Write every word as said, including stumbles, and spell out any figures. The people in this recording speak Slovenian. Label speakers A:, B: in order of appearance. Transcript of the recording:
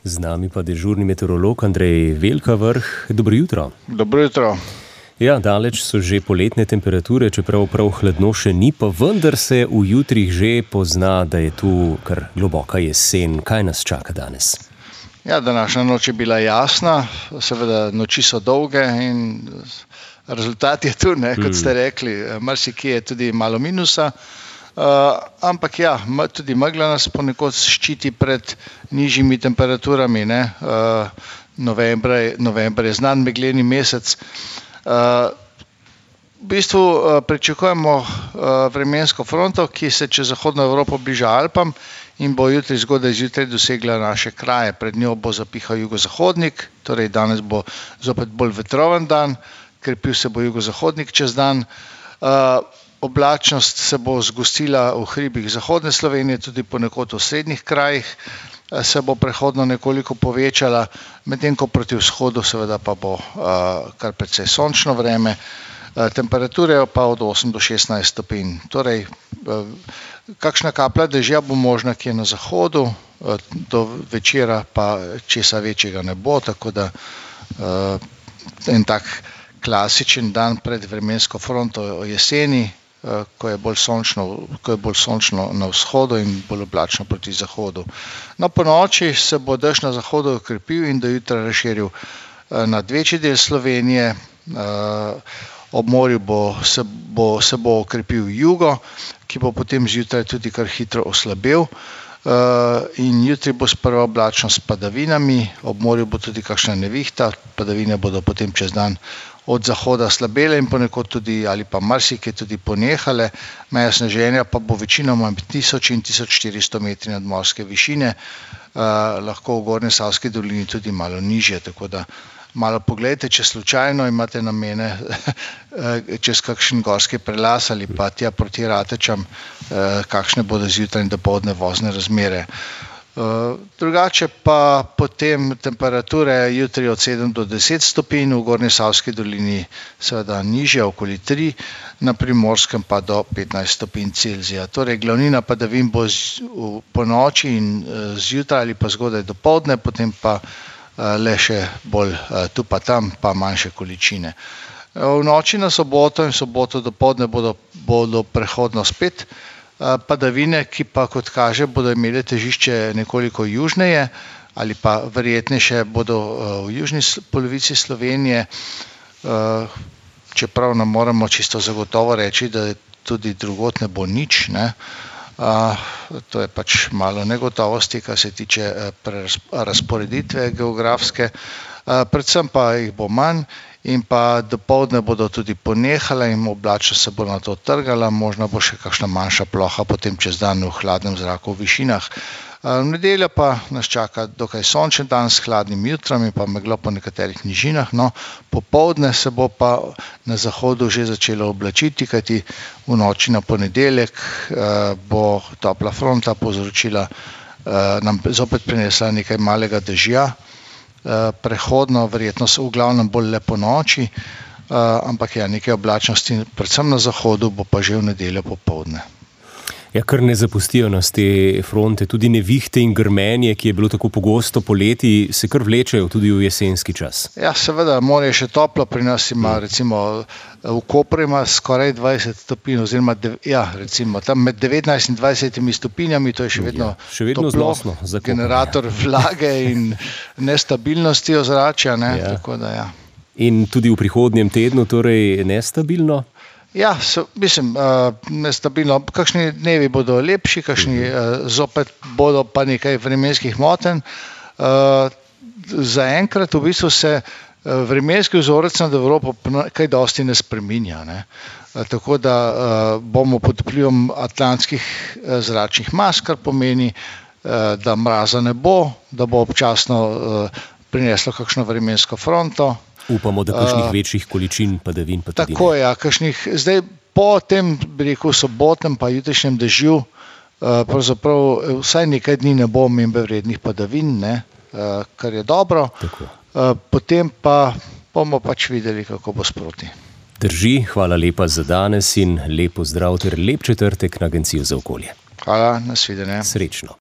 A: Z nami pa dežurni meteorolog Andrej Velkavrh. Dobro jutro.
B: Dobro jutro.
A: Ja, daleč so že poletne temperature, čeprav prav hladno še ni, pa vendar se v jutrih že pozna, da je tu kar globoka jesen. Kaj nas čaka danes?
B: Ja, današnja noč je bila jasna, seveda noči so dolge in rezultat je tu, ne, kot ste rekli, marsikje je tudi malo minusa. Uh, ampak ja, tudi megla nas ponekod ščiti pred nižjimi temperaturami. Ne? Uh, novembra, je, novembra je znan megleni mesec. Uh, v bistvu uh, pričakujemo uh, vremensko fronto, ki se čez zahodno Evropo bliža Alpam in bo jutri zgodaj zjutraj dosegla naše kraje. Pred njo bo zapihal jugozahodnik, torej danes bo zopet bolj vetroven dan, krepil se bo jugozahodnik čez dan. Uh, Oblačnost se bo zgostila v hribih zahodne Slovenije, tudi ponekod v srednjih krajih se bo prehodno nekoliko povečala, medtem ko proti vzhodu seveda pa bo uh, kar precej sončno vreme, uh, temperature pa od osem do šestnajst stopinj. Torej, uh, kakšna kaplja dežja bo možna kje na zahodu, uh, do večera pa česa večjega ne bo, tako da uh, en tak klasičen dan pred vremensko fronto o jeseni, ko je bolj sončno, ko je bolj sončno na vzhodu in bolj oblačno proti zahodu. No, po noči se bo dež na zahodu okrepil in do jutra razširil nad večji del Slovenije. Ob morju bo, se, bo, se bo okrepil jugo, ki bo potem zjutraj tudi kar hitro oslabel. In jutri bo sprva oblačno s padavinami, ob morju bo tudi kakšna nevihta, padavine bodo potem čez dan od zahoda slabele in ponekod tudi ali pa marsikje tudi ponehale. Meja sneženja pa bo večinoma med tisoč in tisoč štiristo metri nadmorske višine, eh, lahko v Gornji Savski dolini tudi malo nižje, tako da malo pogledajte, če slučajno imate namene čez kakšen gorski prelaz ali pa tja proti Ratečam, eh, kakšne bodo zjutraj in dopoldne vozne razmere. Uh, drugače pa potem temperature jutri od sedem do deset stopinj, v Gornji Savski dolini seveda nižje, okoli tri, na Primorskem pa do petnajst stopinj Celzija. Torej glavnina padavin bo z, v, po noči in uh, zjutraj ali pa zgodaj dopoldne, potem pa uh, le še bolj uh, tu pa tam, pa manjše količine. Uh, v noči na soboto in soboto dopoldne bodo, bodo prehodno spet padavine, ki pa, kot kaže, bodo imeli težišče nekoliko južneje ali pa verjetnejše bodo v južni polovici Slovenije, čeprav ne moremo čisto zagotovo reči, da tudi drugod ne bo nič, ne. To je pač malo negotovosti, kar se tiče razporeditve geografske, predvsem pa jih bo manj. In pa dopoldne bodo tudi ponehale in oblačnost se bo na to trgala, možno bo še kakšna manjša ploha potem čez dan v hladnem zraku v višinah. V nedeljo pa nas čaka dokaj sončen dan s hladnim jutrom in pa meglo po nekaterih nižinah. No, popoldne se bo pa na zahodu že začelo oblačiti, kajti v noči na ponedeljek bo topla fronta povzročila, nam zopet prinesla nekaj malega dežja. Prehodno, verjetno so v glavnem bolj le po noči, ampak ja, nekaj oblačnosti, predvsem na zahodu, bo pa že v nedeljo popoldne.
A: Ja, kar ne zapustijo nas te fronte, tudi nevihte in grmenje, ki je bilo tako pogosto poleti, se kar vlečejo tudi v jesenski čas.
B: Ja, seveda, morje je še toplo, pri nas ima recimo v Kopru ima skoraj dvajset stopinj, oziroma ja, recimo tam med devetnajst in dvajsetimi stopinjami, to je še vedno,
A: ja, še vedno
B: toplo,
A: znosno za Koper,
B: generator
A: ja.
B: vlage in nestabilnosti ozračja, ne, ja. Tako da ja.
A: In tudi v prihodnjem tednu torej nestabilno?
B: Ja, so, mislim, uh, nestabilno. Kakšni dnevi bodo lepši, kakšni uh, zopet bodo pa nekaj vremenskih motenj. Uh, zaenkrat v bistvu se uh, vremenski vzorec nad Evropo kaj dosti ne spreminja, ne. Uh, tako da uh, bomo pod vplivom atlantskih uh, zračnih mas, kar pomeni, uh, da mraza ne bo, da bo občasno uh, prineslo kakšno vremensko fronto.
A: Upamo, da kakšnih uh, večjih količin padavin pa tudi
B: tako
A: ne.
B: Ja, kakšnih, zdaj po tem, bi rekel, sobotnem pa jutrišnjem dežju, uh, pravzaprav vsaj nekaj dni ne bo omembe vrednih padavin, ne, uh, kar je dobro. Uh, potem pa bomo pač videli, kako bo sproti.
A: Drži, hvala lepa za danes in lep pozdrav ter lep četrtek na Agencijo za okolje.
B: Hvala, nasvidenje.
A: Srečno.